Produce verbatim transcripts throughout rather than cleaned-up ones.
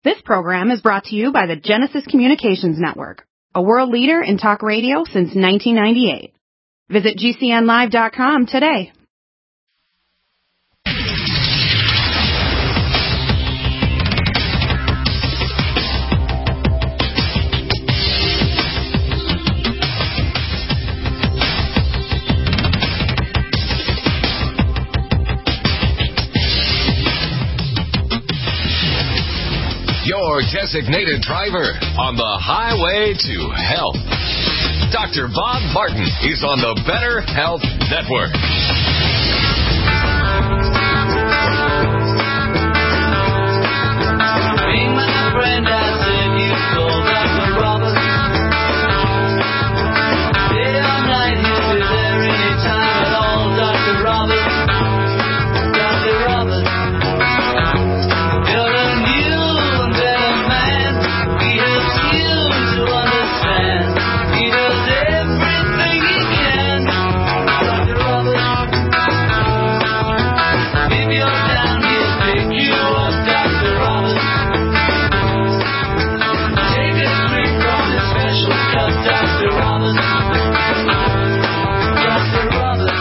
This program is brought to you by the Genesis Communications Network, a world leader in talk radio since nineteen ninety-eight. Visit G C N live dot com today. Your designated driver on the highway to health. Doctor Bob Martin is on the Better Health Network. Hey, my friend, I said you called Doctor Robert. Day or night, he'll be there anytime at all. Doctor Robert, Doctor Robert. You're a new and better man. He helps you to understand. He does everything he can. Doctor Robert. If you're down, he'll pick you up. Doctor Robert. Take a drink from his special cup. Doctor Robert. Doctor Robert.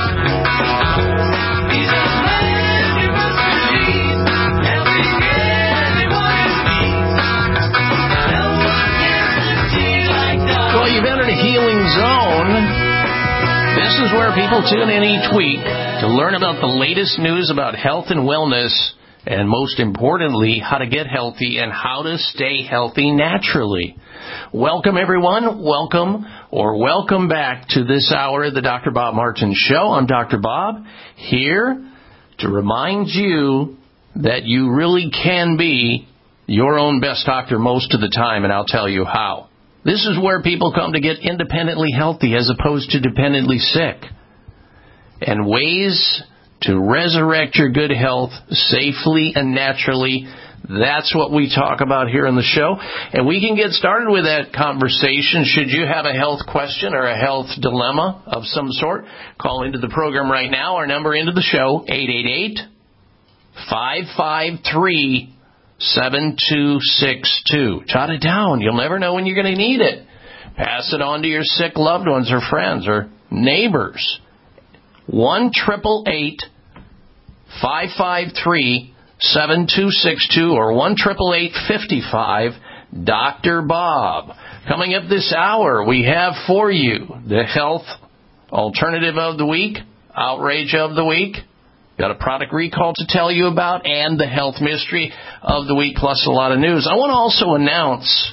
He's a man you must believe, helping anyone in need. No one gets to tea like Doctor Well, you've entered a healing zone. This is where people tune in each week to learn about the latest news about health and wellness, and most importantly, how to get healthy and how to stay healthy naturally. Welcome, everyone. Welcome or welcome back to this hour of the Doctor Bob Martin Show. I'm Doctor Bob, here to remind you that you really can be your own best doctor most of the time, and I'll tell you how. This is where people come to get independently healthy as opposed to dependently sick. And ways to resurrect your good health safely and naturally, that's what we talk about here on the show. And we can get started with that conversation. Should you have a health question or a health dilemma of some sort, call into the program right now. Our number into the show, eight eight eight, five five three, seven two six two. Jot it down. You'll never know when you're going to need it. Pass it on to your sick loved ones or friends or neighbors. one eight eight eight, five five three, seven two six two or one eight eight eight, five five, Doctor Bob. Coming up this hour, we have for you the health alternative of the week, outrage of the week, got a product recall to tell you about, and the health mystery of the week, plus a lot of news. I want to also announce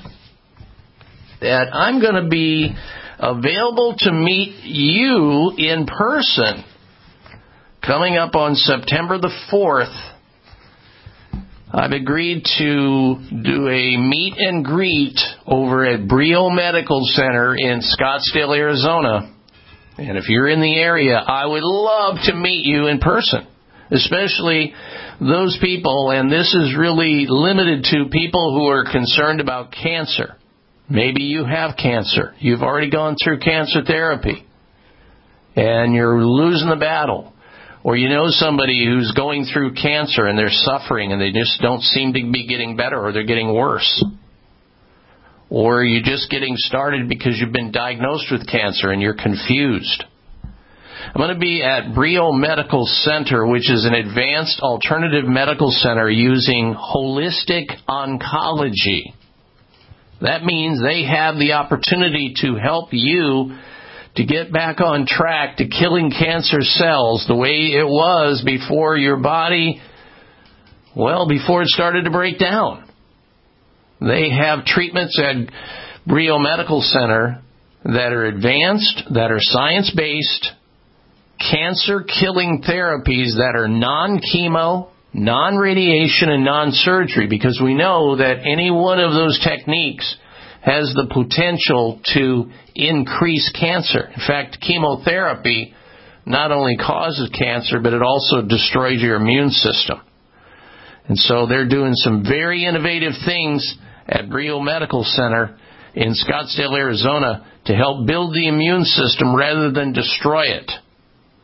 that I'm going to be available to meet you in person coming up on September the fourth. I've agreed to do a meet and greet over at Brio Medical Center in Scottsdale, Arizona. And if you're in the area, I would love to meet you in person, especially those people, and this is really limited to people who are concerned about cancer. Maybe you have cancer. You've already gone through cancer therapy, and you're losing the battle. Or you know somebody who's going through cancer and they're suffering and they just don't seem to be getting better, or they're getting worse. Or you're just getting started because you've been diagnosed with cancer and you're confused. I'm going to be at Brio Medical Center, which is an advanced alternative medical center using holistic oncology. That means they have the opportunity to help you to get back on track to killing cancer cells the way it was before your body, well, before it started to break down. They have treatments at Brio Medical Center that are advanced, that are science-based, cancer-killing therapies that are non-chemo, non-radiation, and non-surgery, because we know that any one of those techniques has the potential to increase cancer. In fact, chemotherapy not only causes cancer, but it also destroys your immune system. And so they're doing some very innovative things at Brio Medical Center in Scottsdale, Arizona, to help build the immune system rather than destroy it.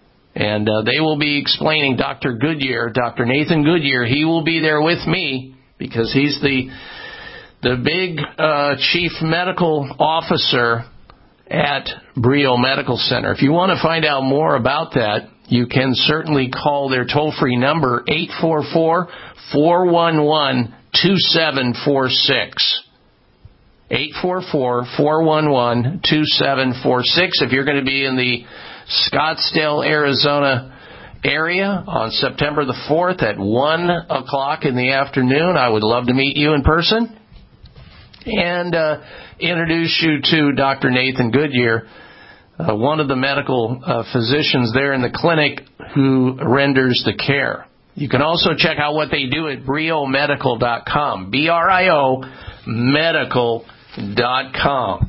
And uh, they will be explaining, Doctor Goodyear, Doctor Nathan Goodyear, he will be there with me because he's the the big uh, chief medical officer at Brio Medical Center. If you want to find out more about that, you can certainly call their toll-free number, eight four four, four one one, two seven four six. eight four four, four one one, two seven four six. If you're going to be in the Scottsdale, Arizona area on September the fourth at one o'clock in the afternoon, I would love to meet you in person and uh, introduce you to Doctor Nathan Goodyear, uh, one of the medical uh, physicians there in the clinic who renders the care. You can also check out what they do at brio medical dot com, B R I O medical dot com.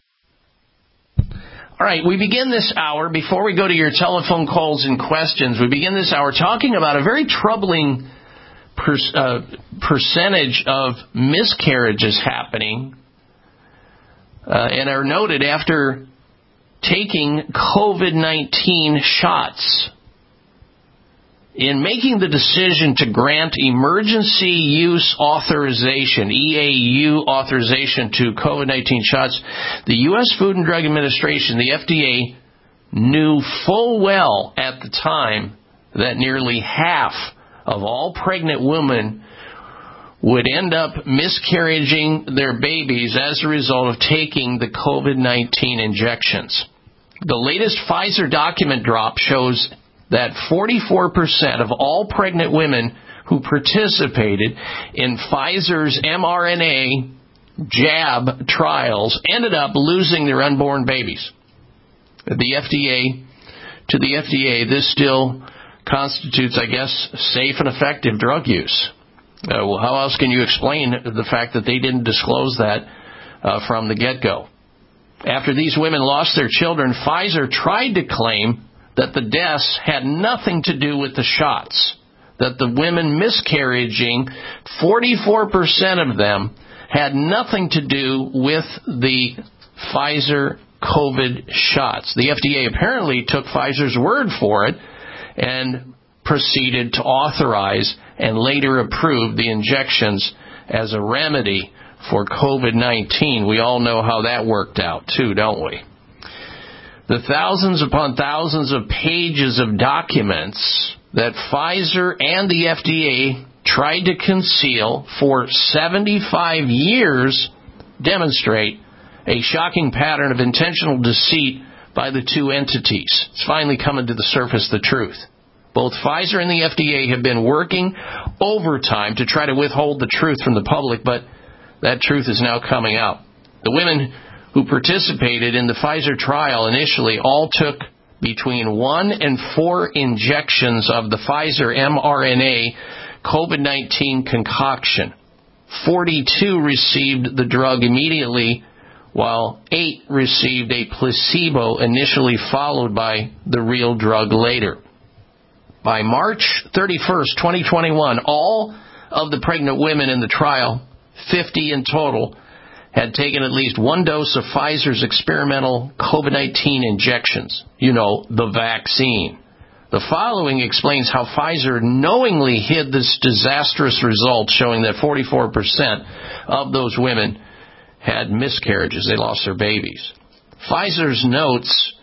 All right, we begin this hour, before we go to your telephone calls and questions, we begin this hour talking about a very troubling per, uh, percentage of miscarriages happening uh, and are noted after taking COVID nineteen shots. In making the decision to grant emergency use authorization, E A U authorization to COVID nineteen shots, the U S Food and Drug Administration, the F D A, knew full well at the time that nearly half of all pregnant women would end up miscarrying their babies as a result of taking the COVID nineteen injections. The latest Pfizer document drop shows that forty-four percent of all pregnant women who participated in Pfizer's mRNA jab trials ended up losing their unborn babies. The F D A, to the F D A, this still constitutes, I guess, safe and effective drug use. Uh, well, how else can you explain the fact that they didn't disclose that uh, from the get-go? After these women lost their children, Pfizer tried to claim that the deaths had nothing to do with the shots, that the women miscarrying, forty-four percent of them, had nothing to do with the Pfizer COVID shots. The F D A apparently took Pfizer's word for it and proceeded to authorize and later approve the injections as a remedy for COVID nineteen. We all know how that worked out, too, don't we? The thousands upon thousands of pages of documents that Pfizer and the F D A tried to conceal for seventy-five years demonstrate a shocking pattern of intentional deceit by the two entities. It's finally coming to the surface, the truth. Both Pfizer and the F D A have been working overtime to try to withhold the truth from the public, but that truth is now coming out. The women who participated in the Pfizer trial initially all took between one and four injections of the Pfizer mRNA COVID nineteen concoction. forty-two received the drug immediately, while eight received a placebo initially, followed by the real drug later. By March thirty-first, twenty twenty-one, all of the pregnant women in the trial, fifty in total, had taken at least one dose of Pfizer's experimental COVID nineteen injections. You know, the vaccine. The following explains how Pfizer knowingly hid this disastrous result, showing that forty-four percent of those women had miscarriages. They lost their babies. Pfizer's notes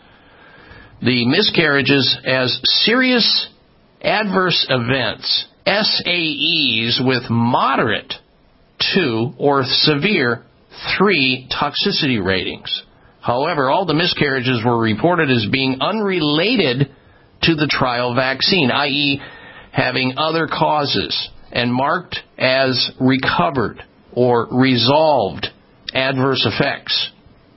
the miscarriages as serious adverse events, S A Es, with moderate two or severe three toxicity ratings. However, all the miscarriages were reported as being unrelated to the trial vaccine, that is having other causes, and marked as recovered or resolved adverse effects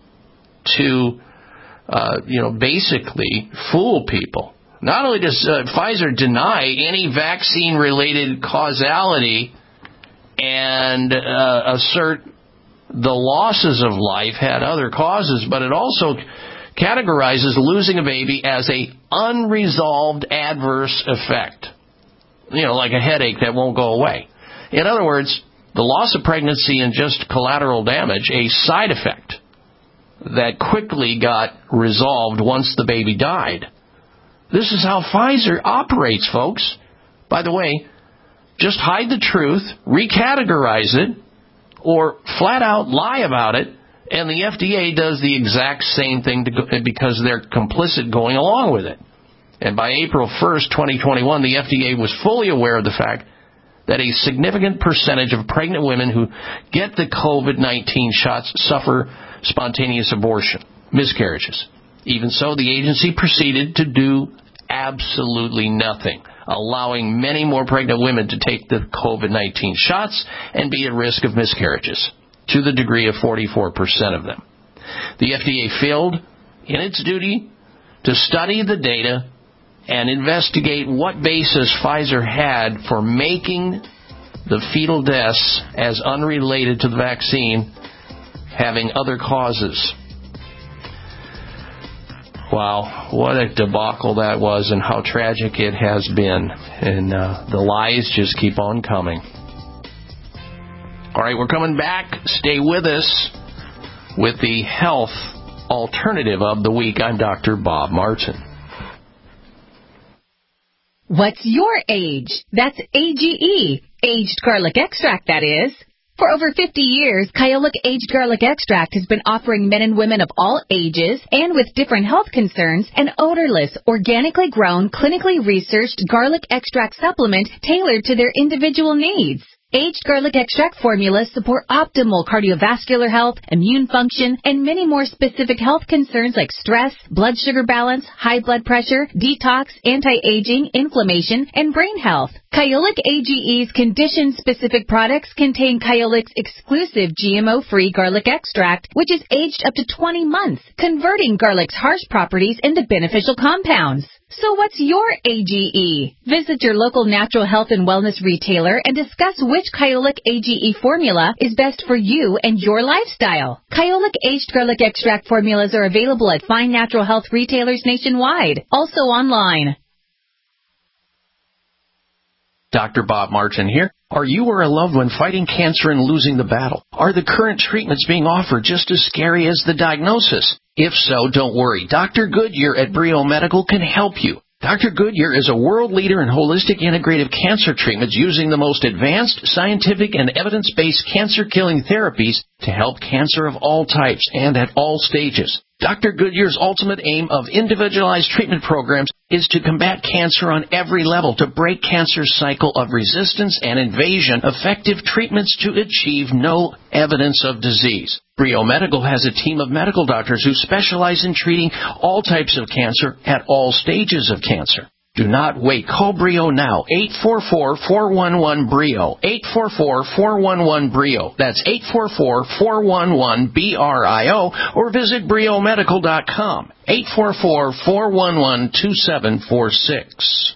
to, uh, you know, basically fool people. Not only does uh, Pfizer deny any vaccine-related causality and uh, assert the losses of life had other causes, but it also categorizes losing a baby as a unresolved adverse effect. You know, like a headache that won't go away. In other words, the loss of pregnancy and just collateral damage, a side effect that quickly got resolved once the baby died. This is how Pfizer operates, folks. By the way, just hide the truth, recategorize it, or flat out lie about it, and the F D A does the exact same thing to go, because they're complicit going along with it. And by April first, twenty twenty-one, the F D A was fully aware of the fact that a significant percentage of pregnant women who get the COVID nineteen shots suffer spontaneous abortion, miscarriages. Even so, the agency proceeded to do absolutely nothing, allowing many more pregnant women to take the COVID nineteen shots and be at risk of miscarriages, to the degree of forty-four percent of them. The F D A failed in its duty to study the data and investigate what basis Pfizer had for making the fetal deaths as unrelated to the vaccine having other causes. Wow, what a debacle that was, and how tragic it has been. And uh, the lies just keep on coming. All right, we're coming back. Stay with us with the health alternative of the week. I'm Doctor Bob Martin. What's your age? That's A G E, aged garlic extract, that is. For over fifty years, Kyolic Aged Garlic Extract has been offering men and women of all ages and with different health concerns an odorless, organically grown, clinically researched garlic extract supplement tailored to their individual needs. Aged garlic extract formulas support optimal cardiovascular health, immune function, and many more specific health concerns like stress, blood sugar balance, high blood pressure, detox, anti-aging, inflammation, and brain health. Kyolic A G E's condition-specific products contain Kyolic's exclusive G M O-free garlic extract, which is aged up to twenty months, converting garlic's harsh properties into beneficial compounds. So what's your A G E? Visit your local natural health and wellness retailer and discuss which Kyolic A G E formula is best for you and your lifestyle. Kyolic Aged Garlic Extract formulas are available at fine natural health retailers nationwide, also online. Doctor Bob Martin here. Are you or a loved one fighting cancer and losing the battle? Are the current treatments being offered just as scary as the diagnosis? If so, don't worry. Doctor Goodyear at Brio Medical can help you. Doctor Goodyear is a world leader in holistic integrative cancer treatments using the most advanced scientific and evidence-based cancer-killing therapies to help cancer of all types and at all stages. Doctor Goodyear's ultimate aim of individualized treatment programs is to combat cancer on every level, to break cancer's cycle of resistance and invasion, effective treatments to achieve no evidence of disease. Brio Medical has a team of medical doctors who specialize in treating all types of cancer at all stages of cancer. Do not wait. Call Brio now. eight four four, four one one, B R I O. eight four four, four one one, B R I O. That's eight four four, four one one, B R I O. Or visit brio medical dot com. eight four four, four one one, two seven four six.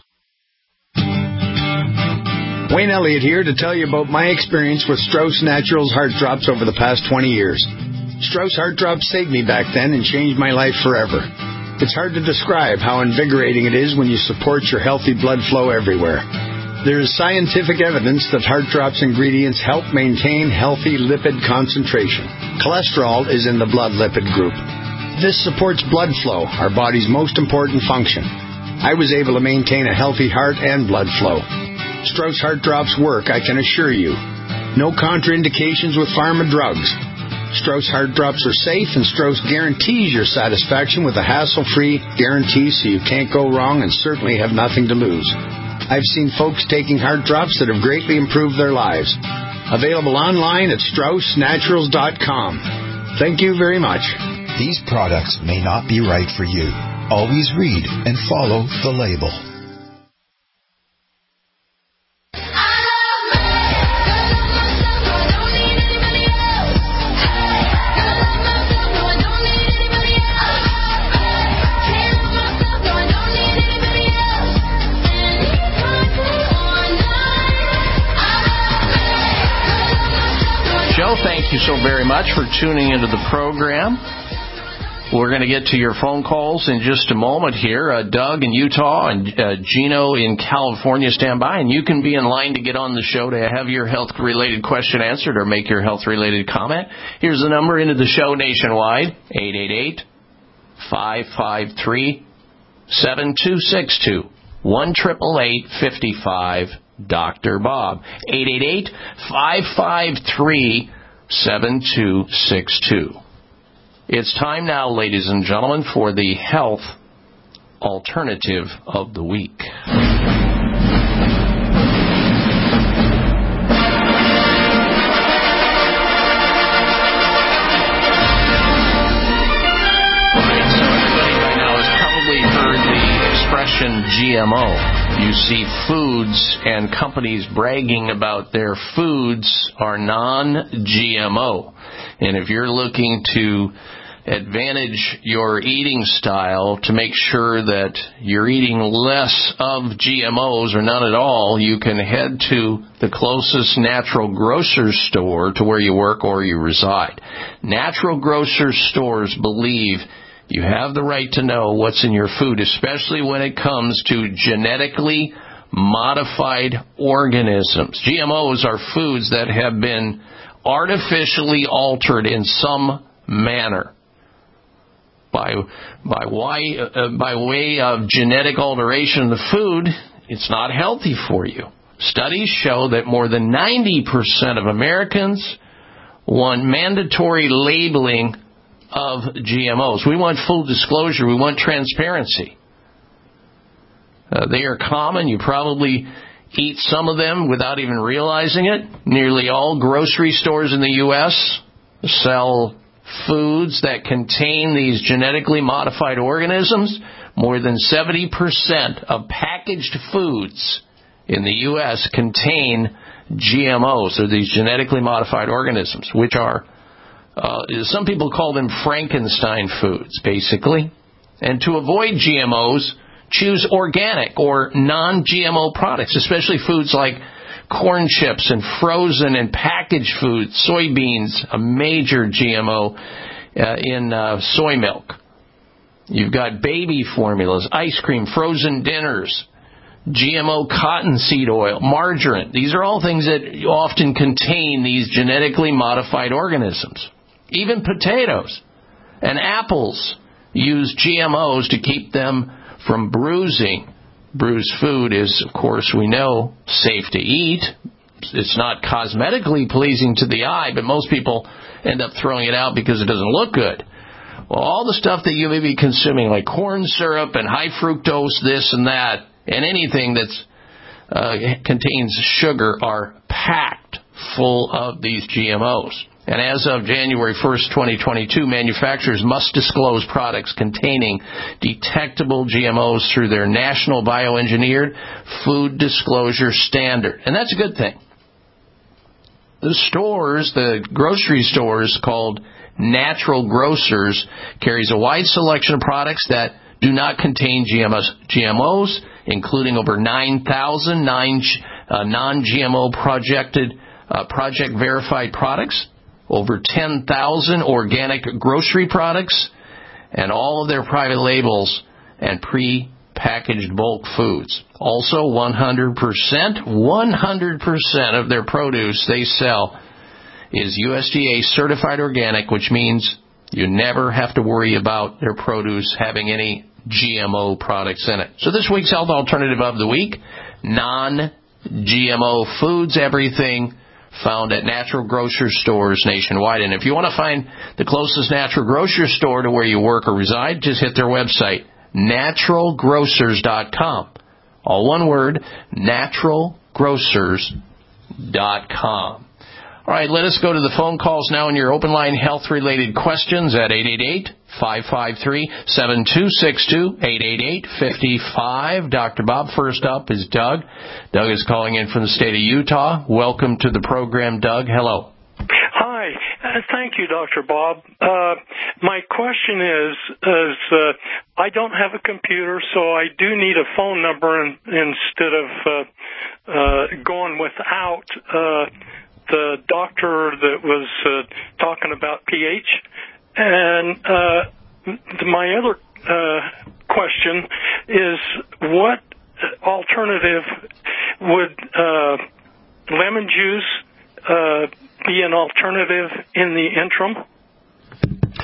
Wayne Elliott here to tell you about my experience with Strauss Naturals Heart Drops over the past twenty years. Strauss Heart Drops saved me back then and changed my life forever. It's hard to describe how invigorating it is when you support your healthy blood flow everywhere. There is scientific evidence that Heart Drops ingredients help maintain healthy lipid concentration. Cholesterol is in the blood lipid group. This supports blood flow, our body's most important function. I was able to maintain a healthy heart and blood flow. Strauss Heart Drops work, I can assure you. No contraindications with pharma drugs. Strauss Heart Drops are safe, and Strauss guarantees your satisfaction with a hassle-free guarantee so you can't go wrong and certainly have nothing to lose. I've seen folks taking Heart Drops that have greatly improved their lives. Available online at strauss naturals dot com. Thank you very much. These products may not be right for you. Always read and follow the label. Thank you so very much for tuning into the program. We're going to get to your phone calls in just a moment here. Uh, Doug in Utah and uh, Gino in California stand by, and you can be in line to get on the show to have your health-related question answered or make your health-related comment. Here's the number into the show nationwide, eight eight eight, five five three, seven two six two, one eight eight eight, five five Doctor Bob. eight eight eight, five five three, seven two six two. It's time now, ladies and gentlemen, for the health alternative of the week. G M O. You see foods and companies bragging about their foods are non-G M O. And if you're looking to advantage your eating style to make sure that you're eating less of G M Os or none at all, you can head to the closest natural grocer store to where you work or you reside. Natural grocer stores believe you have the right to know what's in your food, especially when it comes to genetically modified organisms. G M Os are foods that have been artificially altered in some manner by by, why, uh, by way of genetic alteration of the food. It's not healthy for you. Studies show that more than ninety percent of Americans want mandatory labeling of G M Os. We want full disclosure. We want transparency. Uh, they are common. You probably eat some of them without even realizing it. Nearly all grocery stores in the U S sell foods that contain these genetically modified organisms. More than seventy percent of packaged foods in the U S contain G M Os, or these genetically modified organisms, which are Uh, some people call them Frankenstein foods, basically. And to avoid G M Os, choose organic or non-G M O products, especially foods like corn chips and frozen and packaged foods, soybeans, a major G M O uh, in uh, soy milk. You've got baby formulas, ice cream, frozen dinners, G M O cottonseed oil, margarine. These are all things that often contain these genetically modified organisms. Even potatoes and apples use G M Os to keep them from bruising. Bruised food is, of course, we know, safe to eat. It's not cosmetically pleasing to the eye, but most people end up throwing it out because it doesn't look good. Well, all the stuff that you may be consuming, like corn syrup and high fructose this and that, and anything that uh, contains sugar, are packed full of these G M Os. And as of January first, twenty twenty-two, manufacturers must disclose products containing detectable G M Os through their National Bioengineered Food Disclosure Standard. And that's a good thing. The stores, the grocery stores called Natural Grocers, carries a wide selection of products that do not contain G M Os, G M Os including over nine thousand uh, non-G M O projected, uh, project verified products, over ten thousand organic grocery products, and all of their private labels and pre-packaged bulk foods. Also, one hundred percent, one hundred percent of their produce they sell is U S D A certified organic, which means you never have to worry about their produce having any G M O products in it. So this week's health alternative of the week, non-G M O foods, everything found at natural grocery stores nationwide. And if you want to find the closest natural grocery store to where you work or reside, just hit their website, natural grocers dot com. All one word, natural grocers dot com. All right, let us go to the phone calls now in your open line health-related questions at eight eight eight, five five three, seven two six two, eight eight eight, five five. Doctor Bob, first up is Doug. Doug is calling in from the state of Utah. Welcome to the program, Doug. Hello. Hi. Uh, thank you, Doctor Bob. Uh, my question is, is uh, I don't have a computer, so I do need a phone number in, instead of uh, uh, going without uh the doctor that was uh, talking about pH. And uh, my other uh, question is, what alternative would uh, lemon juice uh, be an alternative in the interim?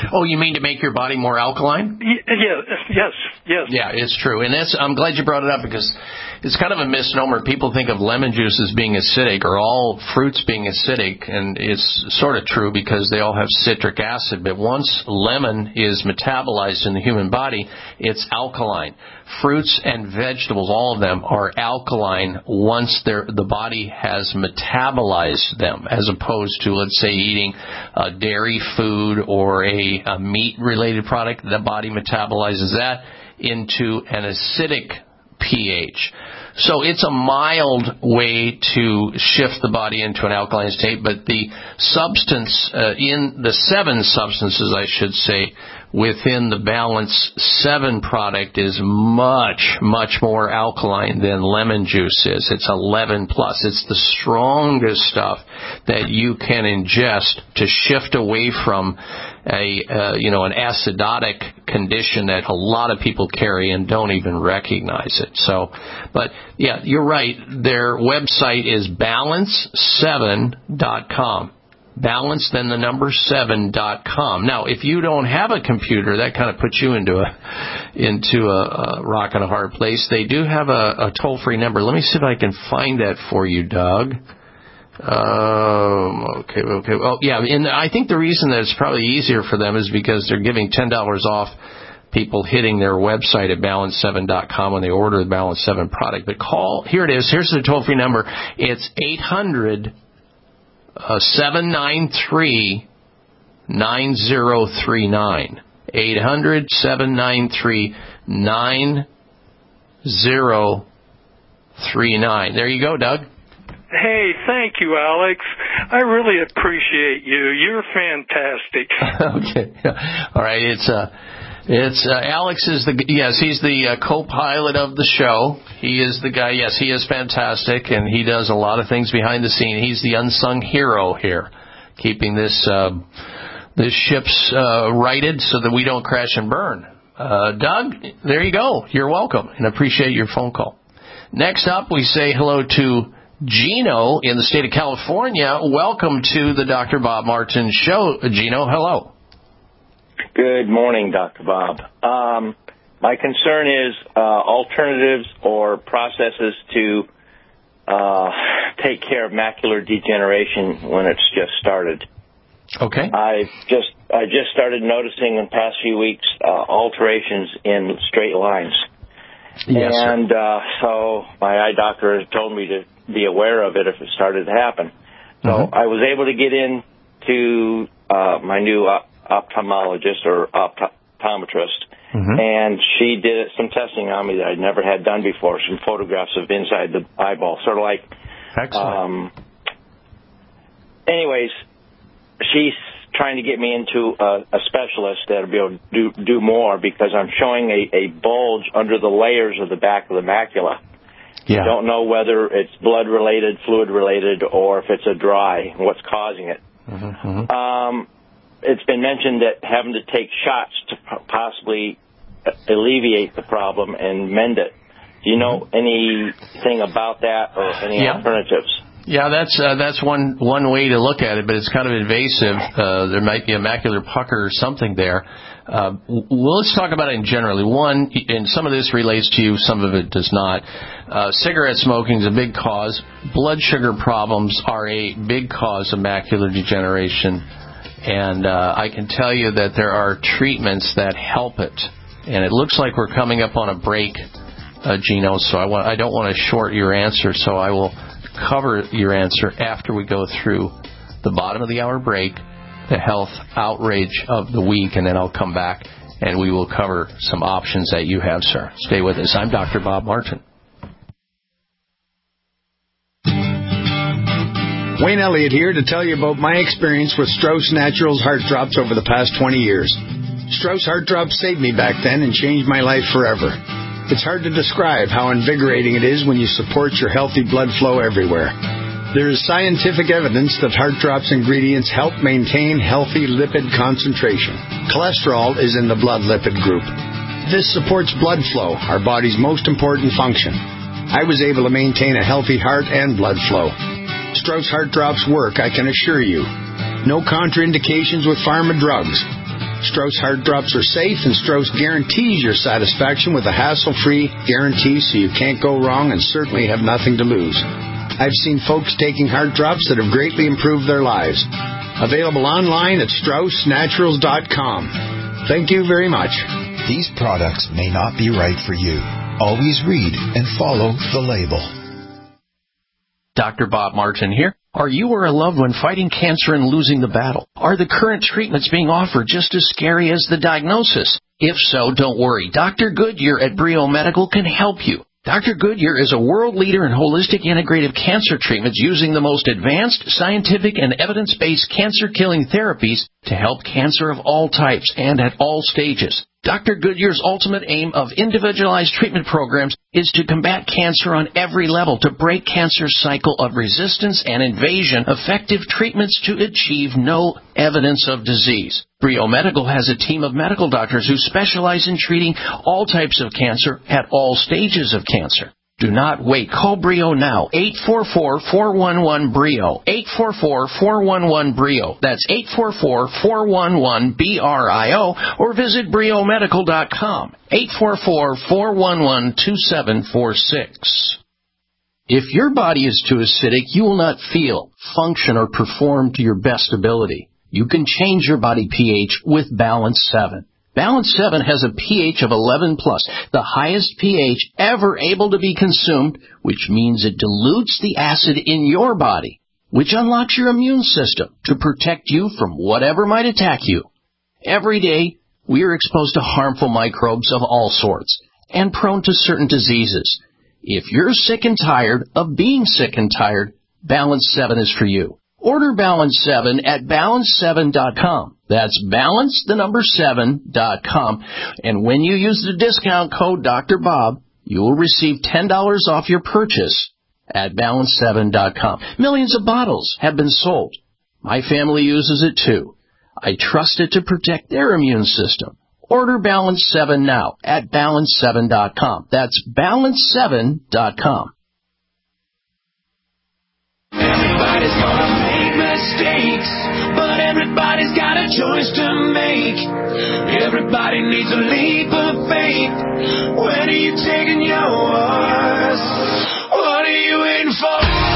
Oh, you mean to make your body more alkaline? Y- yeah, yes, yes. Yeah, it's true. And that's, I'm glad you brought it up because it's kind of a misnomer. People think of lemon juice as being acidic or all fruits being acidic, and it's sort of true because they all have citric acid. But once lemon is metabolized in the human body, it's alkaline. Fruits and vegetables, all of them, are alkaline once they're, the body has metabolized them, as opposed to, let's say, eating a dairy food or a, a meat-related product. The body metabolizes that into an acidic pH. So it's a mild way to shift the body into an alkaline state, but the substance, uh, in the seven substances, I should say, within the Balance seven product is much, much more alkaline than lemon juice is. It's eleven plus. It's the strongest stuff that you can ingest to shift away from a, uh, you know, an acidotic condition that a lot of people carry and don't even recognize it. So, but yeah, you're right. Their website is balance seven dot com. Balance, then the number seven dot com. Now, if you don't have a computer, that kind of puts you into a into a, a rock and a hard place. They do have a, a toll-free number. Let me see if I can find that for you, Doug. Um, okay, okay. Oh, yeah, and I think the reason that it's probably easier for them is because they're giving ten dollars off people hitting their website at balance seven dot com when they order the Balance seven product. But call, here it is. Here's the toll-free number. It's eight hundred seven nine three nine zero three nine. eight hundred seven nine three nine zero three nine. There you go, Doug. Hey, thank you, Alex. I really appreciate you. You're fantastic. Okay. All right. It's uh, it's uh, Alex is the yes. He's the uh, co-pilot of the show. He is the guy. Yes, he is fantastic, and he does a lot of things behind the scene. He's the unsung hero here, keeping this uh, this ship's uh, righted so that we don't crash and burn. Uh, Doug, there you go. You're welcome, and appreciate your phone call. Next up, we say hello to Gino in the state of California. Welcome to the Doctor Bob Martin Show. Gino, hello. Good morning, Doctor Bob. Um, my concern is uh, alternatives or processes to uh, take care of macular degeneration when it's just started. Okay. I just I just started noticing in the past few weeks uh, alterations in straight lines. Yes, and uh, so my eye doctor has told me to be aware of it if it started to happen. So mm-hmm. I was able to get in to uh, my new op- ophthalmologist or optometrist, mm-hmm. and she did some testing on me that I'd never had done before, some photographs of inside the eyeball, sort of like... Excellent. Um, anyways, she's trying to get me into a, a specialist that'll be able to do, do more because I'm showing a, a bulge under the layers of the back of the macula. Yeah. I don't know whether it's blood-related, fluid-related, or if it's a dry, what's causing it. Mm-hmm. Um, it's been mentioned that having to take shots to possibly alleviate the problem and mend it. Do you know anything about that or any yeah. alternatives? Yeah, that's uh, that's one one way to look at it, but it's kind of invasive. Uh, there might be a macular pucker or something there. Uh, well, let's talk about it in generally. One, and some of this relates to you, some of it does not. Uh, cigarette smoking is a big cause. Blood sugar problems are a big cause of macular degeneration, and uh, I can tell you that there are treatments that help it. And it looks like we're coming up on a break, uh, Gino. So I want I don't want to short your answer, so I will cover your answer after we go through the bottom of the hour break, the health outrage of the week, and then I'll come back and we will cover some options that you have, sir. Stay with us. I'm Doctor Bob Martin. Wayne Elliott here to tell you about my experience with Strauss Naturals Heart Drops over the past twenty years. Strauss Heart Drops saved me back then and changed my life forever. It's hard to describe how invigorating it is when you support your healthy blood flow everywhere. There is scientific evidence that Heart Drops ingredients help maintain healthy lipid concentration. Cholesterol is in the blood lipid group. This supports blood flow, our body's most important function. I was able to maintain a healthy heart and blood flow. Strauss Heart Drops work, I can assure you. No contraindications with pharma drugs. Strauss Heart Drops are safe, and Strauss guarantees your satisfaction with a hassle-free guarantee, so you can't go wrong and certainly have nothing to lose. I've seen folks taking heart drops that have greatly improved their lives. Available online at strauss naturals dot com. Thank you very much. These products may not be right for you. Always read and follow the label. Doctor Bob Martin here. Are you or a loved one fighting cancer and losing the battle? Are the current treatments being offered just as scary as the diagnosis? If so, don't worry. Doctor Goodyear at Brio Medical can help you. Doctor Goodyear is a world leader in holistic integrative cancer treatments using the most advanced scientific and evidence-based cancer-killing therapies to help cancer of all types and at all stages. Doctor Goodyear's ultimate aim of individualized treatment programs is to combat cancer on every level, to break cancer's cycle of resistance and invasion, effective treatments to achieve no evidence of disease. Brio Medical has a team of medical doctors who specialize in treating all types of cancer at all stages of cancer. Do not wait. Call Brio now. eight four four, four one one, B R I O. eight four four, four one one, B R I O. That's eight four four, four one one, B R I O. Or visit brio medical dot com. eight four four, four one one, two seven four six. If your body is too acidic, you will not feel, function, or perform to your best ability. You can change your body pH with Balance seven. Balance seven has a pH of eleven plus, the highest pH ever able to be consumed, which means it dilutes the acid in your body, which unlocks your immune system to protect you from whatever might attack you. Every day, we are exposed to harmful microbes of all sorts and prone to certain diseases. If you're sick and tired of being sick and tired, Balance seven is for you. Order Balance seven at balance seven dot com. That's balance, the number seven, dot com. And when you use the discount code Doctor Bob, you will receive ten dollars off your purchase at balance seven dot com. Millions of bottles have been sold. My family uses it too. I trust it to protect their immune system. Order Balance seven now at balance seven dot com. That's balance seven dot com. Everybody's gonna make mistakes, but everybody's got a choice to make. Everybody needs a leap of faith. When are you taking yours? What are you waiting for?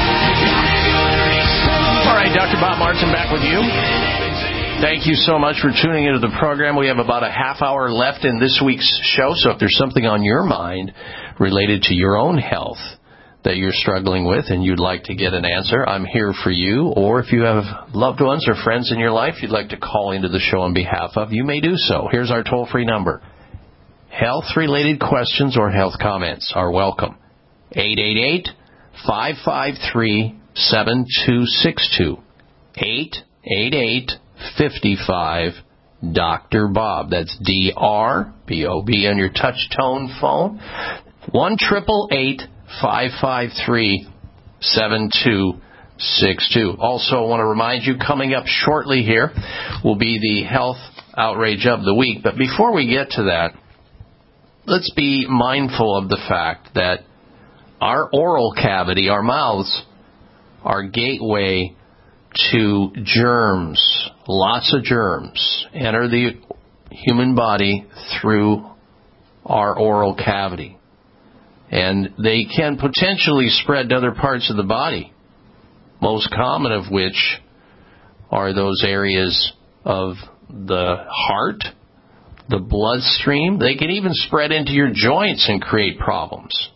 All right, Doctor Bob Martin back with you. Thank you so much for tuning into the program. We have about a half hour left in this week's show, so if there's something on your mind related to your own health that you're struggling with and you'd like to get an answer, I'm here for you. Or if you have loved ones or friends in your life you'd like to call into the show on behalf of, you may do so. Here's our toll-free number. Health-related questions or health comments are welcome. eight eight eight, five five three, seven two six two. eight eight eight, five five, Doctor Bob. That's D R B O B on your touch-tone phone. one eight eight eight, five five three, seven two six two. Also, I want to remind you, coming up shortly here will be the Health Outrage of the Week. But before we get to that, let's be mindful of the fact that our oral cavity, our mouths, are gateway to germs. Lots of germs enter the human body through our oral cavity. And they can potentially spread to other parts of the body, most common of which are those areas of the heart, the bloodstream. They can even spread into your joints and create problems.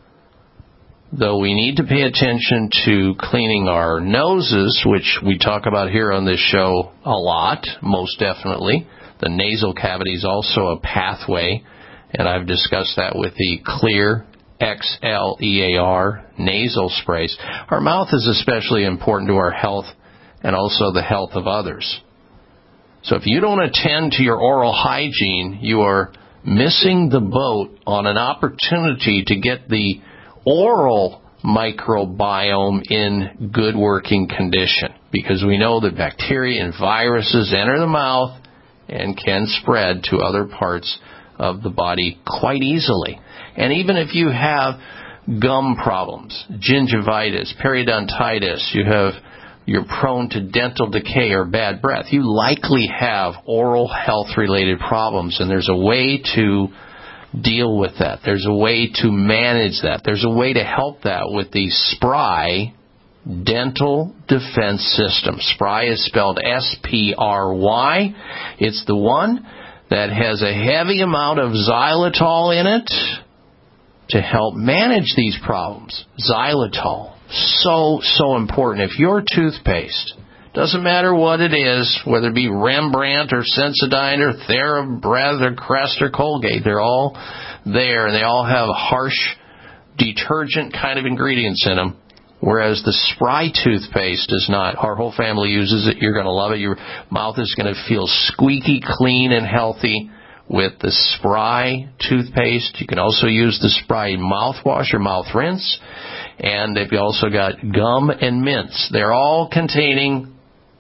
Though we need to pay attention to cleaning our noses, which we talk about here on this show a lot, most definitely. The nasal cavity is also a pathway, and I've discussed that with the Clear X L E A R nasal sprays. Our mouth is especially important to our health and also the health of others. So if you don't attend to your oral hygiene, you are missing the boat on an opportunity to get the oral microbiome in good working condition, because we know that bacteria and viruses enter the mouth and can spread to other parts of the body quite easily. And even if you have gum problems, gingivitis, periodontitis, you have you're prone to dental decay or bad breath. You likely have oral health-related problems, and there's a way to deal with that. There's a way to manage that. There's a way to help that with the Spry Dental Defense System. Spry is spelled S P R Y. It's the one that has a heavy amount of xylitol in it to help manage these problems. Xylitol, so, so important. If your toothpaste, doesn't matter what it is, whether it be Rembrandt or Sensodyne or TheraBreath or Crest or Colgate, they're all there, and they all have harsh detergent kind of ingredients in them, whereas the Spry toothpaste does not. Our whole family uses it. You're going to love it. Your mouth is going to feel squeaky clean and healthy with the Spry toothpaste. You can also use the Spry mouthwash or mouth rinse. And they've also got gum and mints. They're all containing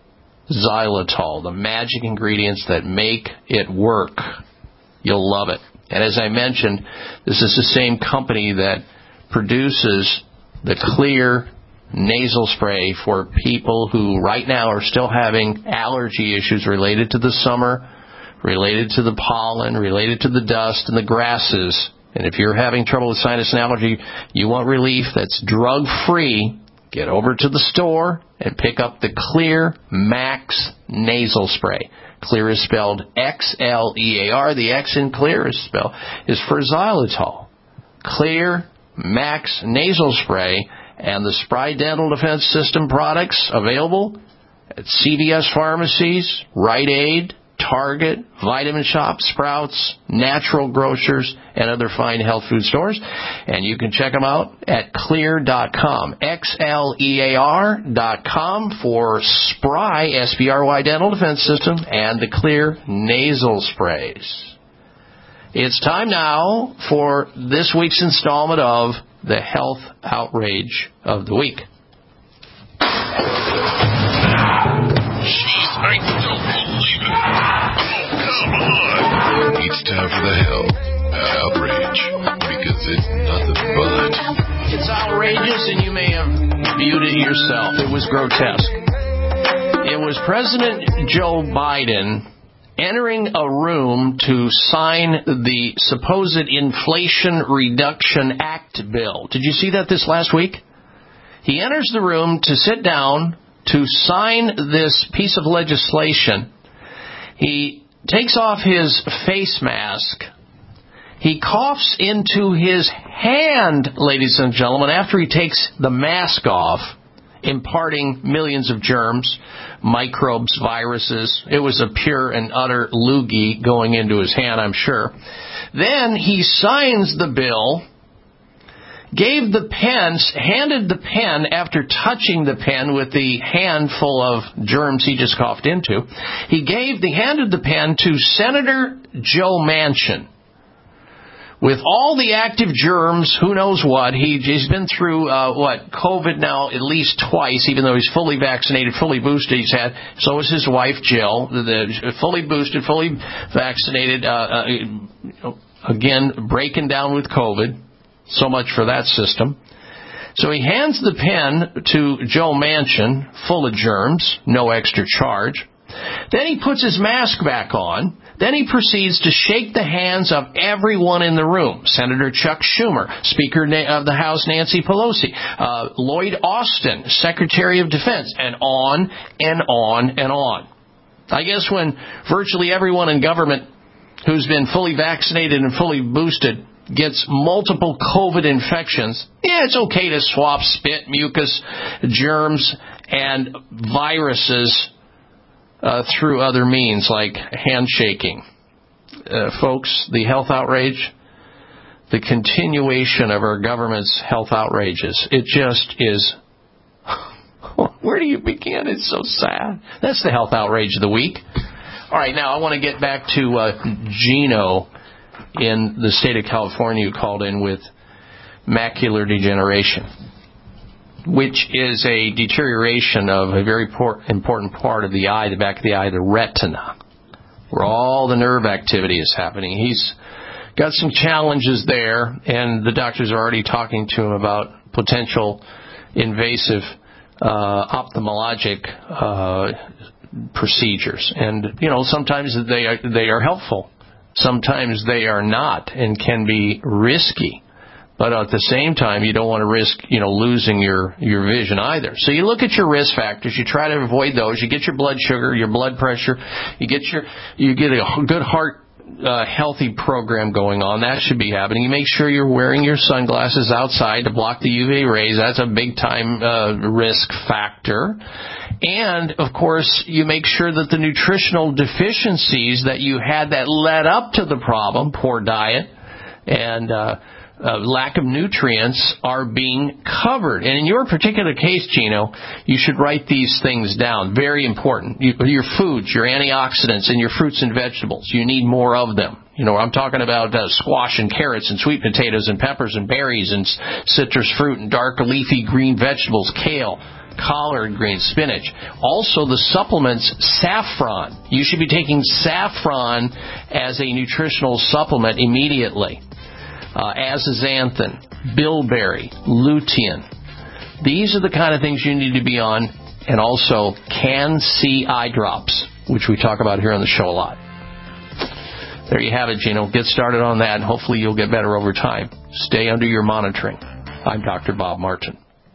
xylitol, the magic ingredients that make it work. You'll love it. And as I mentioned, this is the same company that produces the Clear nasal spray for people who right now are still having allergy issues related to the summer, related to the pollen, related to the dust and the grasses. And if you're having trouble with sinus and allergy, you want relief that's drug-free, get over to the store and pick up the Clear Max nasal spray. Clear is spelled X L E A R. The X in Clear is spelled is for xylitol. Clear Max nasal spray and the Spry Dental Defense System products available at C V S pharmacies, Rite Aid, Target, Vitamin Shop, Sprouts, Natural Grocers, and other fine health food stores. And you can check them out at clear dot com, X L E A R dot com for Spry, S P R Y Dental Defense System, and the Clear nasal sprays. It's time now for this week's installment of the Health Outrage of the Week. Jeez, I don't believe it. Oh, come on. It's time for the Health Outrage, because it's nothing but... It's outrageous, and you may have viewed it yourself. It was grotesque. It was President Joe Biden entering a room to sign the supposed Inflation Reduction Act bill. Did you see that this last week? He enters the room to sit down to sign this piece of legislation. He takes off his face mask. He coughs into his hand, ladies and gentlemen, after he takes the mask off, imparting millions of germs, microbes, viruses. It was a pure and utter loogie going into his hand, I'm sure. Then he signs the bill, gave the pen, handed the pen after touching the pen with the handful of germs he just coughed into. He gave the handed the pen to Senator Joe Manchin. With all the active germs, who knows what, he, he's been through, uh, what, COVID now at least twice, even though he's fully vaccinated, fully boosted. He's had, so is his wife, Jill, the, the fully boosted, fully vaccinated, uh, uh, again, breaking down with COVID. So much for that system. So he hands the pen to Joe Manchin, full of germs, no extra charge. Then he puts his mask back on. Then he proceeds to shake the hands of everyone in the room. Senator Chuck Schumer, Speaker of the House Nancy Pelosi, uh, Lloyd Austin, Secretary of Defense, and on and on and on. I guess when virtually everyone in government who's been fully vaccinated and fully boosted gets multiple COVID infections, yeah, it's okay to swap spit, mucus, germs, and viruses uh, through other means like handshaking. Uh, folks, the health outrage, the continuation of our government's health outrages, it just is... Where do you begin? It's so sad. That's the health outrage of the week. All right, now I want to get back to uh, Gino in the state of California who called in with macular degeneration, which is a deterioration of a very important part of the eye, the back of the eye, the retina, where all the nerve activity is happening. He's got some challenges there, and the doctors are already talking to him about potential invasive uh, ophthalmologic uh, procedures. And, you know, sometimes they are, they are helpful. Sometimes they are not and can be risky. But at the same time, you don't want to risk, you know, losing your, your vision either. So you look at your risk factors. You try to avoid those. You get your blood sugar, your blood pressure. You get your, you get a good heart uh, healthy program going on. That should be happening. You make sure you're wearing your sunglasses outside to block the U V rays. That's a big time uh, risk factor. And, of course, you make sure that the nutritional deficiencies that you had that led up to the problem, poor diet, and uh Uh, lack of nutrients are being covered. And in your particular case, Gino, you should write these things down. Very important. You, your foods, your antioxidants, and your fruits and vegetables. You need more of them. You know, I'm talking about uh, squash and carrots and sweet potatoes and peppers and berries and citrus fruit and dark leafy green vegetables, kale, collard greens, spinach. Also the supplements, saffron. You should be taking saffron as a nutritional supplement immediately. Uh, azaxanthin, bilberry, lutein. These are the kind of things you need to be on, and also Can-C eye drops, which we talk about here on the show a lot. There you have it, Gino. Get started on that, and hopefully you'll get better over time. Stay under your monitoring. I'm Doctor Bob Martin.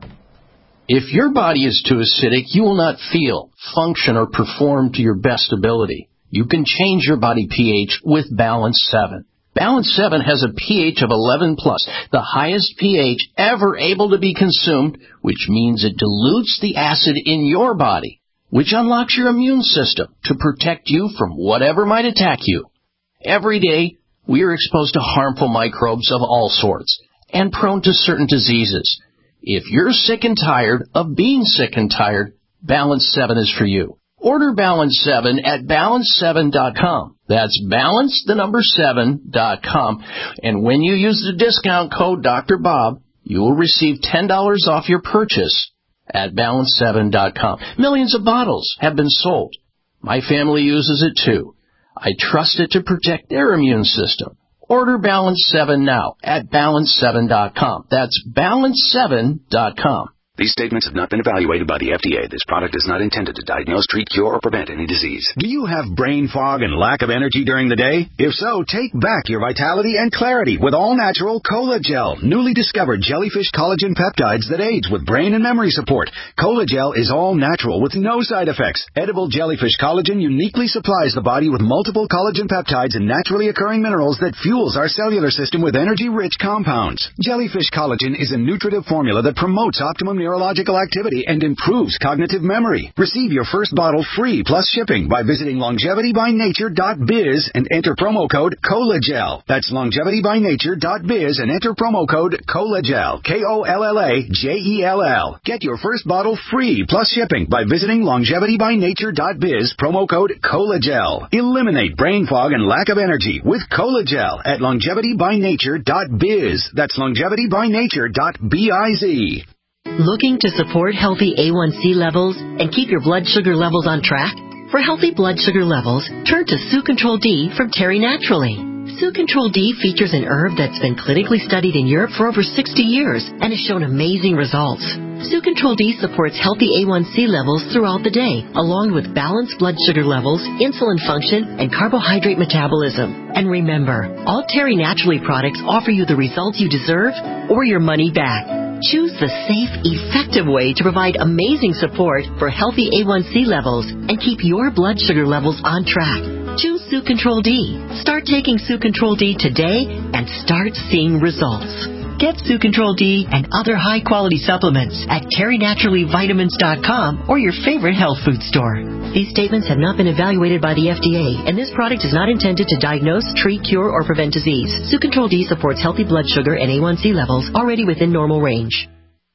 If your body is too acidic, you will not feel, function, or perform to your best ability. You can change your body pH with Balance seven. Balance seven has a pH of eleven plus, the highest pH ever able to be consumed, which means it dilutes the acid in your body, which unlocks your immune system to protect you from whatever might attack you. Every day, we are exposed to harmful microbes of all sorts and prone to certain diseases. If you're sick and tired of being sick and tired, Balance seven is for you. Order Balance seven at balance seven dot com. That's balance, the number seven, dot com. And when you use the discount code Doctor Bob, you will receive ten dollars off your purchase at balance seven dot com. Millions of bottles have been sold. My family uses it too. I trust it to protect their immune system. Order Balance seven now at balance seven dot com. That's balance seven dot com. These statements have not been evaluated by the F D A. This product is not intended to diagnose, treat, cure, or prevent any disease. Do you have brain fog and lack of energy during the day? If so, take back your vitality and clarity with all-natural Cola-Gel, newly discovered jellyfish collagen peptides that aids with brain and memory support. Cola-Gel is all-natural with no side effects. Edible jellyfish collagen uniquely supplies the body with multiple collagen peptides and naturally occurring minerals that fuels our cellular system with energy-rich compounds. Jellyfish collagen is a nutritive formula that promotes optimum neurological activity and improves cognitive memory. Receive your first bottle free plus shipping by visiting longevity by nature dot biz and enter promo code COLAGEL. That's longevity by nature dot biz and enter promo code COLAGEL. K O L L A J E L L. Get your first bottle free plus shipping by visiting longevity by nature dot biz, promo code COLAGEL. Eliminate brain fog and lack of energy with Cola-Gel at longevity by nature dot biz. That's longevity by nature dot biz. Looking to support healthy A one C levels and keep your blood sugar levels on track? For healthy blood sugar levels, turn to Sucontrol D from Terry Naturally. Sucontrol D features an herb that's been clinically studied in Europe for over sixty years and has shown amazing results. Sucontrol D supports healthy A one C levels throughout the day, along with balanced blood sugar levels, insulin function, and carbohydrate metabolism. And remember, all Terry Naturally products offer you the results you deserve or your money back. Choose the safe, effective way to provide amazing support for healthy A one C levels and keep your blood sugar levels on track. Choose Sucontrol D. Start taking Sucontrol D today and start seeing results. Get Sucontrol D and other high-quality supplements at terry naturally vitamins dot com or your favorite health food store. These statements have not been evaluated by the F D A, and this product is not intended to diagnose, treat, cure, or prevent disease. Sucontrol D supports healthy blood sugar and A one C levels already within normal range.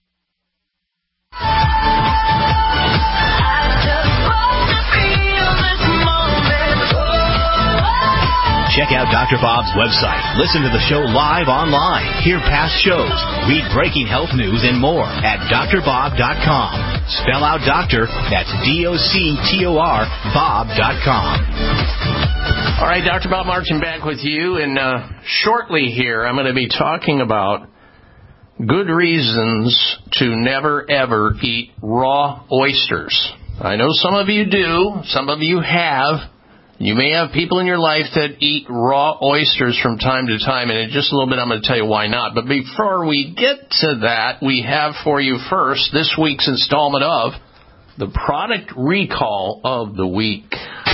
Check out Doctor Bob's website. Listen to the show live online. Hear past shows. Read breaking health news and more at D R bob dot com. Spell out doctor. That's D O C T O R Bob dot com. All right, Doctor Bob Martin back with you. And uh, shortly here, I'm going to be talking about good reasons to never, ever eat raw oysters. I know some of you do. Some of you have. You may have people in your life that eat raw oysters from time to time, and in just a little bit I'm going to tell you why not. But before we get to that, we have for you first this week's installment of the product recall of the week.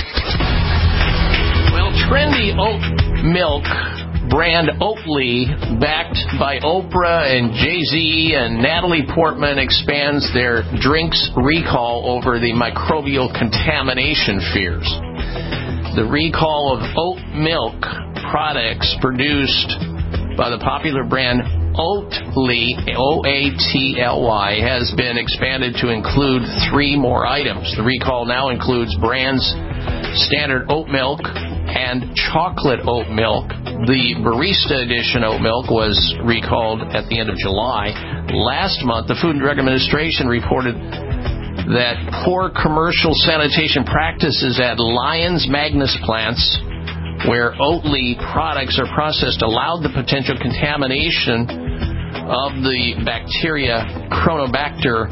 Well, trendy oat milk brand Oatly, backed by Oprah and Jay-Z and Natalie Portman, expands their drinks recall over the microbial contamination fears. The recall of oat milk products produced by the popular brand Oatly, O A T L Y, has been expanded to include three more items. The recall now includes brands standard oat milk and chocolate oat milk. The barista edition oat milk was recalled at the end of July. Last month, the Food and Drug Administration reported that poor commercial sanitation practices at Lyons Magnus plants, where Oatly products are processed, allowed the potential contamination of the bacteria Chronobacter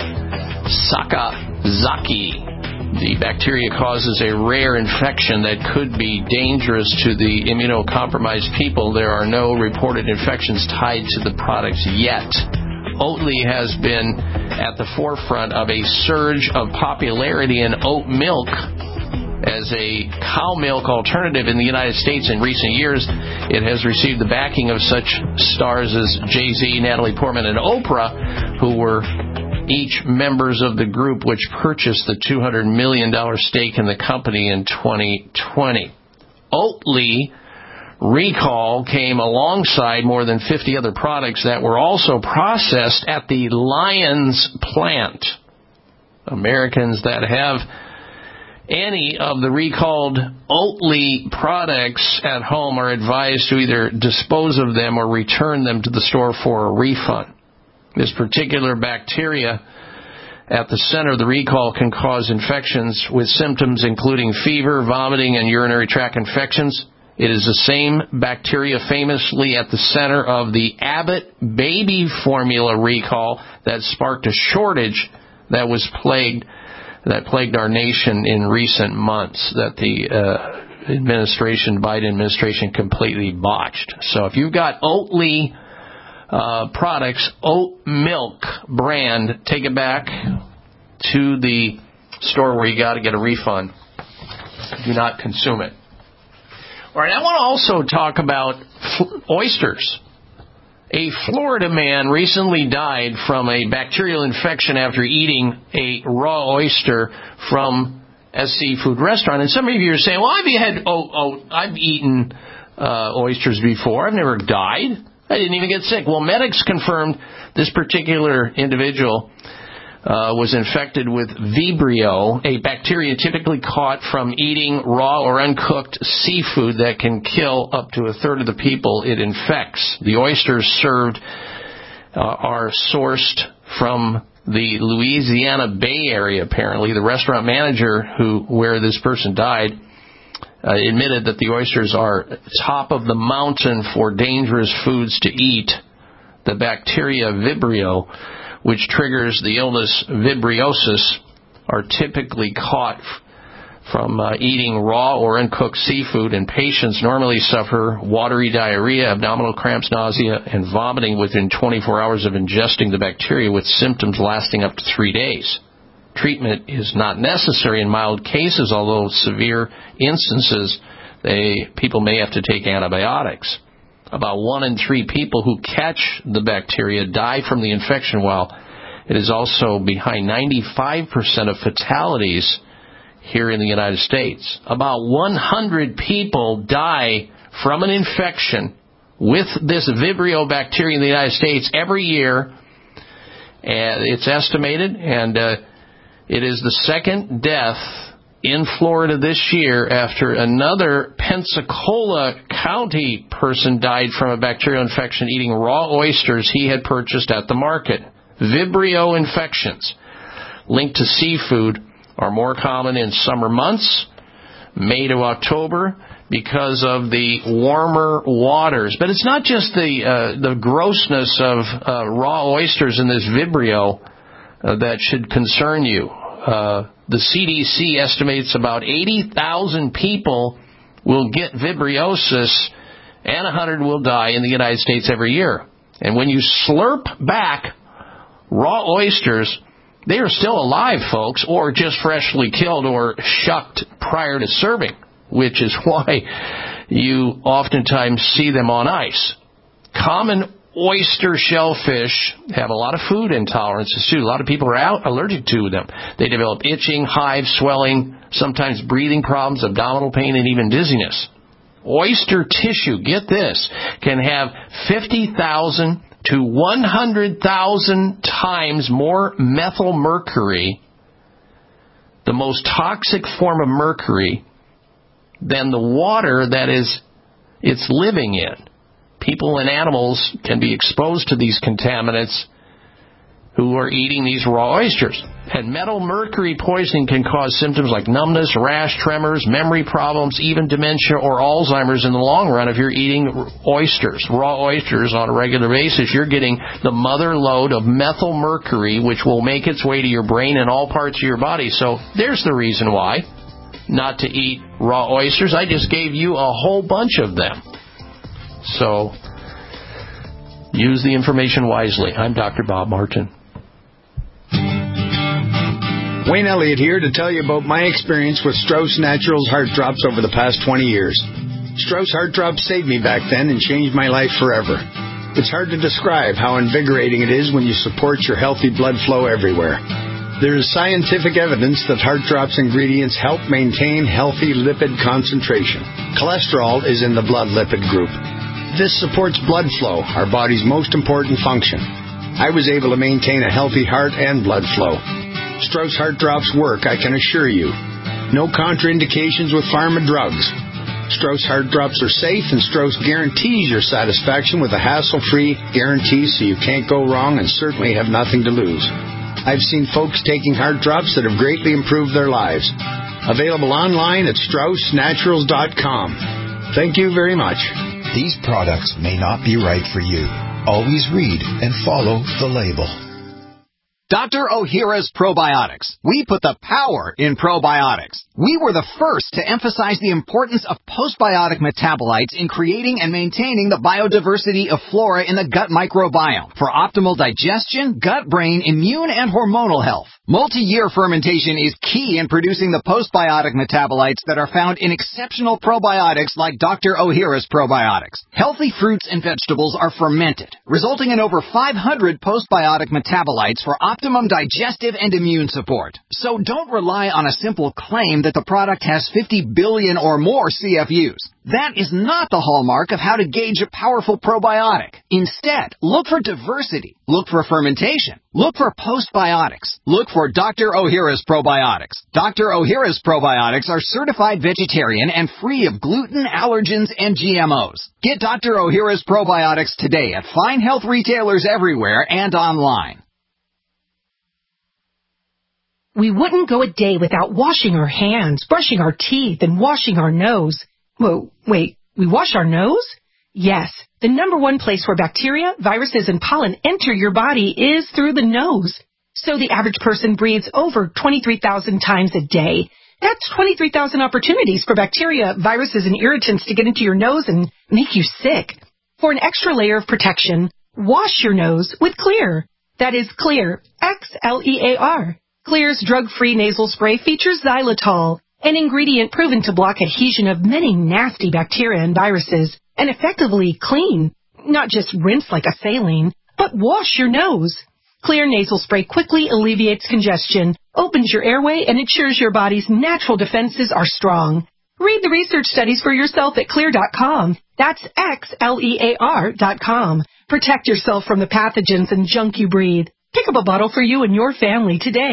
sakazaki. The bacteria causes a rare infection that could be dangerous to the immunocompromised people. There are no reported infections tied to the products yet. Oatly has been at the forefront of a surge of popularity in oat milk as a cow milk alternative in the United States in recent years. It has received the backing of such stars as Jay-Z, Natalie Portman, and Oprah, who were each members of the group which purchased the two hundred million dollars stake in the company in twenty twenty. Oatly recall came alongside more than fifty other products that were also processed at the Lyons plant. Americans that have any of the recalled Oatly products at home are advised to either dispose of them or return them to the store for a refund. This particular bacteria at the center of the recall can cause infections with symptoms including fever, vomiting, and urinary tract infections. It is the same bacteria famously at the center of the Abbott baby formula recall that sparked a shortage that was plagued that plagued our nation in recent months, that the uh, administration, Biden administration, completely botched. So if you've got Oatly uh, products, oat milk brand, take it back to the store where you got to get a refund. Do not consume it. All right, I want to also talk about oysters. A Florida man recently died from a bacterial infection after eating a raw oyster from a seafood restaurant. And some of you are saying, well, I've had oh, oh I've eaten uh, oysters before. I've never died. I didn't even get sick. Well, medics confirmed this particular individual Uh, was infected with Vibrio, a bacteria typically caught from eating raw or uncooked seafood that can kill up to a third of the people it infects. The oysters served uh, are sourced from the Louisiana Bay Area, apparently. The restaurant manager who where this person died uh, admitted that the oysters are top of the mountain for dangerous foods to eat. The bacteria Vibrio, which triggers the illness vibriosis, are typically caught from uh, eating raw or uncooked seafood, and patients normally suffer watery diarrhea, abdominal cramps, nausea, and vomiting within twenty-four hours of ingesting the bacteria, with symptoms lasting up to three days. Treatment is not necessary in mild cases, although severe instances, they, people may have to take antibiotics. About one in three people who catch the bacteria die from the infection, while it is also behind ninety-five percent of fatalities here in the United States. About one hundred people die from an infection with this Vibrio bacteria in the United States every year, and it's estimated, and uh, it is the second death in Florida this year after another Pensacola County person died from a bacterial infection eating raw oysters he had purchased at the market. Vibrio infections linked to seafood are more common in summer months, May to October, because of the warmer waters. But it's not just the uh, the grossness of uh, raw oysters in this Vibrio uh, that should concern you. Uh, the C D C estimates about eighty thousand people will get vibriosis and one hundred will die in the United States every year. And when you slurp back raw oysters, they are still alive, folks, or just freshly killed or shucked prior to serving, which is why you oftentimes see them on ice. Common oyster shellfish have a lot of food intolerances, too. A lot of people are out allergic to them. They develop itching, hives, swelling, sometimes breathing problems, abdominal pain, and even dizziness. Oyster tissue, get this, can have fifty thousand to one hundred thousand times more methyl mercury, the most toxic form of mercury, than the water that is it's living in. People and animals can be exposed to these contaminants who are eating these raw oysters. And metal mercury poisoning can cause symptoms like numbness, rash, tremors, memory problems, even dementia or Alzheimer's in the long run if you're eating oysters, raw oysters on a regular basis. You're getting the mother load of methyl mercury, which will make its way to your brain and all parts of your body. So there's the reason why not to eat raw oysters. I just gave you a whole bunch of them. So use the information wisely. I'm Doctor Bob Martin. Wayne Elliott here to tell you about my experience with Strauss Naturals Heart Drops over the past twenty years. Strauss Heart Drops saved me back then and changed my life forever. It's hard to describe how invigorating it is when you support your healthy blood flow everywhere. There is scientific evidence that Heart Drops ingredients help maintain healthy lipid concentration. Cholesterol is in the blood lipid group. This supports blood flow, our body's most important function. I was able to maintain a healthy heart and blood flow. Strauss Heart Drops work, I can assure you. No contraindications with pharma drugs. Strauss Heart Drops are safe, and Strauss guarantees your satisfaction with a hassle-free guarantee so you can't go wrong and certainly have nothing to lose. I've seen folks taking Heart Drops that have greatly improved their lives. Available online at strauss naturals dot com. Thank you very much. These products may not be right for you. Always read and follow the label. Doctor Ohhira's Probiotics. We put the power in probiotics. We were the first to emphasize the importance of postbiotic metabolites in creating and maintaining the biodiversity of flora in the gut microbiome for optimal digestion, gut, brain, immune, and hormonal health. Multi-year fermentation is key in producing the postbiotic metabolites that are found in exceptional probiotics like Doctor Ohhira's Probiotics. Healthy fruits and vegetables are fermented, resulting in over five hundred postbiotic metabolites for optimum digestive and immune support. So don't rely on a simple claim that the product has fifty billion or more C F Us. That is not the hallmark of how to gauge a powerful probiotic. Instead, look for diversity. Look for fermentation. Look for postbiotics. Look for Doctor Ohhira's Probiotics. Doctor Ohhira's Probiotics are certified vegetarian and free of gluten, allergens, and G M Os. Get Doctor Ohhira's Probiotics today at fine health retailers everywhere and online. We wouldn't go a day without washing our hands, brushing our teeth, and washing our nose. Whoa, wait, we wash our nose? Yes, the number one place where bacteria, viruses, and pollen enter your body is through the nose. So the average person breathes over twenty-three thousand times a day. That's twenty-three thousand opportunities for bacteria, viruses, and irritants to get into your nose and make you sick. For an extra layer of protection, wash your nose with Xlear. That is Xlear, X L E A R. Xlear's drug-free nasal spray features xylitol, an ingredient proven to block adhesion of many nasty bacteria and viruses, and effectively clean. Not just rinse like a saline, but wash your nose. Xlear nasal spray quickly alleviates congestion, opens your airway, and ensures your body's natural defenses are strong. Read the research studies for yourself at Xlear dot com. That's X L E A R dot com. Protect yourself from the pathogens and junk you breathe. Pick up a bottle for you and your family today.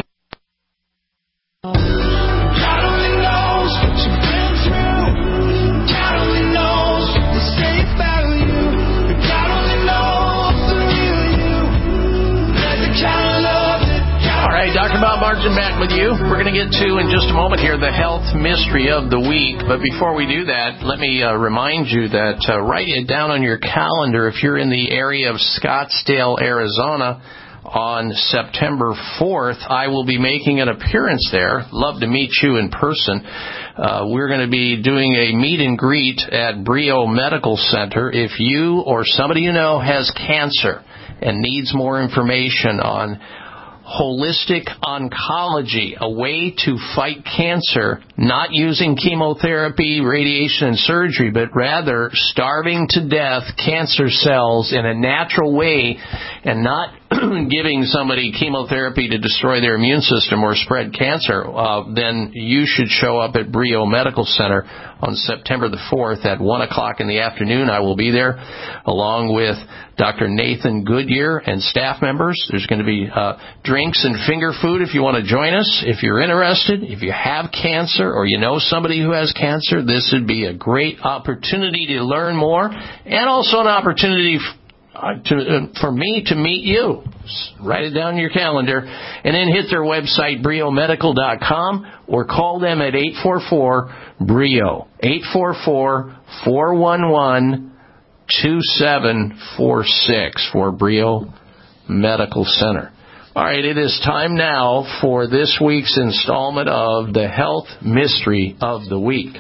Doctor Bob Martin Martin back with you. We're going to get to, in just a moment here, the health mystery of the week. But before we do that, let me uh, remind you that uh, write it down on your calendar if you're in the area of Scottsdale, Arizona. On September fourth, I will be making an appearance there. Love to meet you in person. Uh, we're going to be doing a meet and greet at Brio Medical Center. If you or somebody you know has cancer and needs more information on holistic oncology, a way to fight cancer, not using chemotherapy, radiation, and surgery, but rather starving to death cancer cells in a natural way and not giving somebody chemotherapy to destroy their immune system or spread cancer, uh, then you should show up at Brio Medical Center on September the fourth at one o'clock in the afternoon. I will be there along with Doctor Nathan Goodyear and staff members. There's going to be uh, drinks and finger food if you want to join us. If you're interested, if you have cancer or you know somebody who has cancer, this would be a great opportunity to learn more and also an opportunity f- Uh, to, uh, for me to meet you. Write it down in your calendar and then hit their website, brio medical dot com, or call them at eight four four B R I O, eight four four, four one one, two seven four six for Brio Medical Center. All right, it is time now for this week's installment of the Health Mystery of the Week.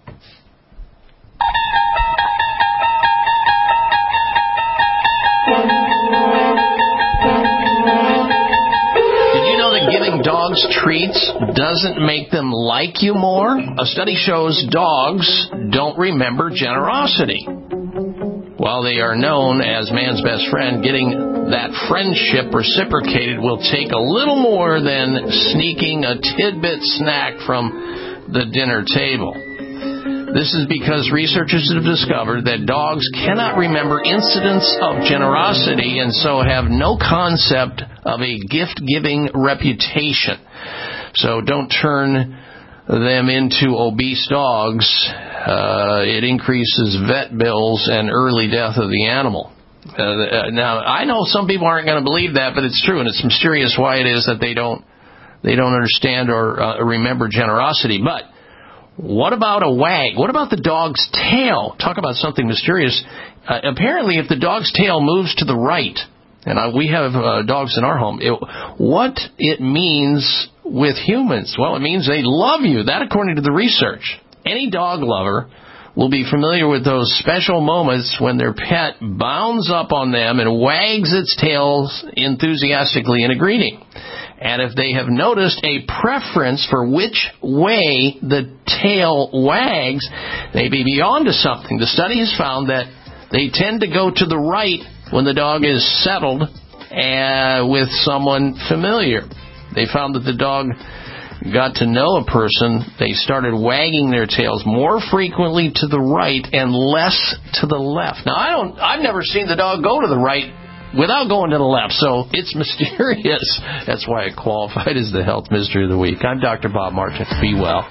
Giving dogs treats doesn't make them like you more. A study shows dogs don't remember generosity. While they are known as man's best friend, getting that friendship reciprocated will take a little more than sneaking a tidbit snack from the dinner table. This is because researchers have discovered that dogs cannot remember incidents of generosity and so have no concept of a gift-giving reputation. So don't turn them into obese dogs. Uh, it increases vet bills and early death of the animal. Uh, now, I know some people aren't going to believe that, but it's true, and it's mysterious why it is that they don't they don't understand or uh, remember generosity. But what about a wag? What about the dog's tail? Talk about something mysterious. Uh, apparently, if the dog's tail moves to the right, and uh, we have uh, dogs in our home, it, what it means with humans? Well, it means they love you. That, according to the research. Any dog lover will be familiar with those special moments when their pet bounds up on them and wags its tail enthusiastically in a greeting. And if they have noticed a preference for which way the tail wags, they may be onto something. The study has found that they tend to go to the right when the dog is settled uh, with someone familiar. They found that the dog got to know a person, they started wagging their tails more frequently to the right and less to the left. Now, I don't, I've never seen the dog go to the right without going to the left, so it's mysterious. That's why it qualified as the Health Mystery of the Week. I'm Doctor Bob Martin. Be well.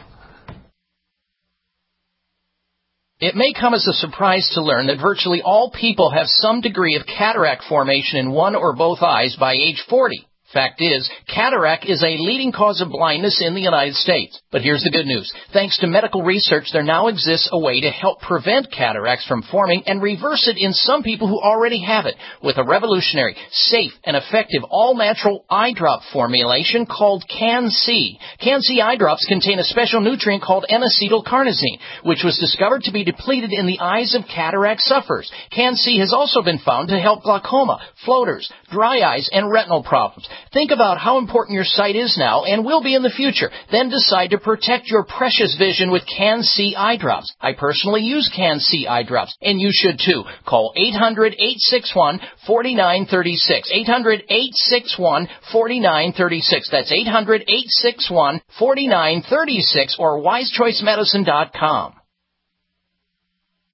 It may come as a surprise to learn that virtually all people have some degree of cataract formation in one or both eyes by age forty. Fact is, cataract is a leading cause of blindness in the United States. But here's the good news. Thanks to medical research, there now exists a way to help prevent cataracts from forming and reverse it in some people who already have it with a revolutionary, safe, and effective all-natural eye drop formulation called Can-C. Can-C eye drops contain a special nutrient called N-acetylcarnosine, which was discovered to be depleted in the eyes of cataract sufferers. Can-C has also been found to help glaucoma, floaters, dry eyes, and retinal problems. Think about how important your sight is now and will be in the future. Then decide to protect your precious vision with Can-C eye drops. I personally use Can-C eye drops, and you should too. Call eight hundred, eight six one, four nine three six. eight hundred, eight six one, four nine three six. That's eight hundred, eight six one, four nine three six or wise choice medicine dot com.